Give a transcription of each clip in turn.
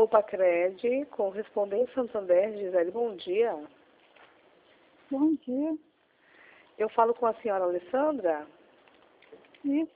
Pacred, correspondente Santander, Gisele, bom dia. Bom dia. Eu falo com a senhora Alessandra? Isso.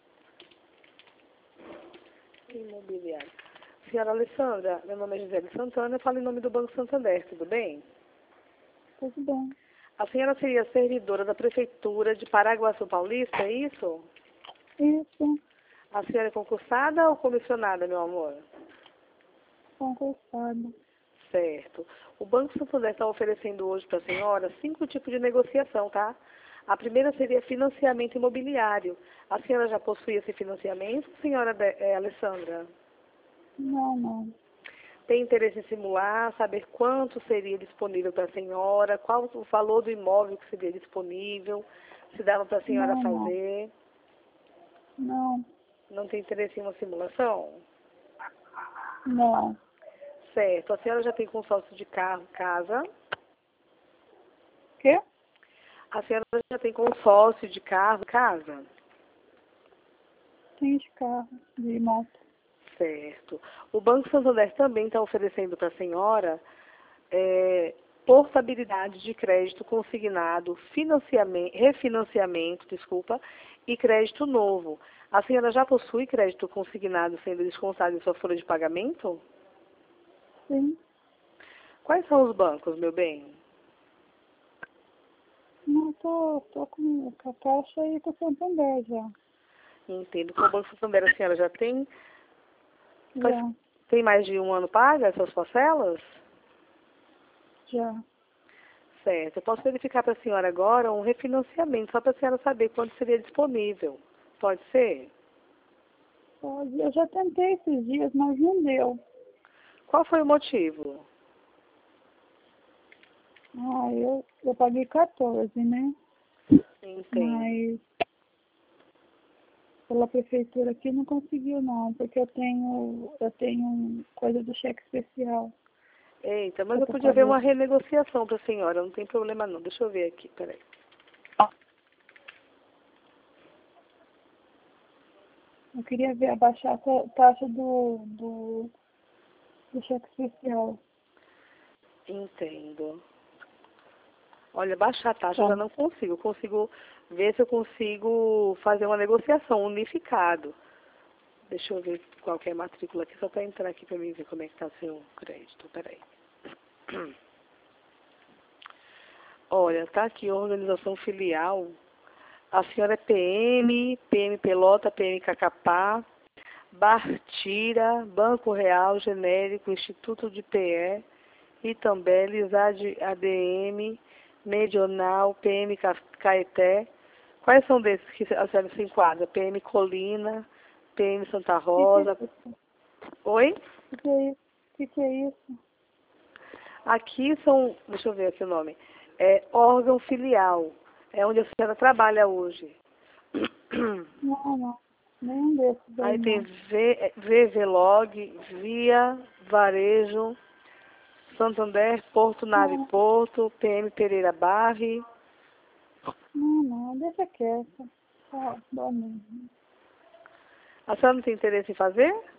Imobiliária. Senhora Alessandra, meu nome é Gisele Santana, eu falo em nome do Banco Santander, tudo bem? Tudo bem. A senhora seria servidora da Prefeitura de Paraguaçu Paulista, é isso? Isso. A senhora é concursada ou comissionada, meu amor? Concursado. Certo. O Banco Santander está oferecendo hoje para a senhora 5 tipos de negociação, tá? A primeira seria financiamento imobiliário. A senhora já possui esse financiamento, senhora Alessandra? Não. Tem interesse em simular, saber quanto seria disponível para a senhora, qual o valor do imóvel que seria disponível, se dava para a senhora fazer? Não. Não tem interesse em uma simulação? Não. Certo. A senhora já tem consórcio de carro, casa? Quê? A senhora já tem consórcio de carro, casa? Tem de carro, de moto. Certo. O Banco Santander também está oferecendo para a senhora portabilidade de crédito consignado, refinanciamento, e crédito novo. A senhora já possui crédito consignado sendo descontado em sua folha de pagamento? Sim. Quais são os bancos, meu bem? Não, tô com a Caixa e com o Santander já. Entendo. Com o Banco Santander a senhora já tem? Já. Tem mais de um ano paga essas parcelas? Já. Certo. Eu posso verificar para a senhora agora um refinanciamento, só para a senhora saber quando seria disponível. Pode ser? Pode. Eu já tentei esses dias, mas não deu. Qual foi o motivo? Eu paguei 14, né? Entendo. Mas pela prefeitura aqui não conseguiu não, porque eu tenho coisa do cheque especial. Eita, mas eu podia ver uma renegociação para a senhora, não tem problema não. Deixa eu ver aqui, peraí. Eu queria ver abaixar a taxa do cheque especial. Entendo. Olha, baixar a taxa eu já não consigo. Eu consigo ver se eu consigo fazer uma negociação unificado. Deixa eu ver qual que é a matrícula aqui, só para entrar aqui para mim ver como é que está seu crédito. Peraí. Olha, tá aqui a organização filial. A senhora é PM Pelota, PM Cacapá, Bartira, Banco Real, Genérico, Instituto de PE, Itambé, Lisade ADM, Medional, PM Caeté. Quais são desses que a senhora se enquadra? PM Colina, PM Santa Rosa. Oi? O que é isso? Aqui são, deixa eu ver aqui o nome, órgão filial, é onde a senhora trabalha hoje. Não. Nenhum desses Aí aí tem não. VVlog, Via, Varejo, Santander, Porto Nave Porto, PM Pereira Barre. Não, deixa quieto. Tá bom mesmo. A senhora não tem interesse em fazer?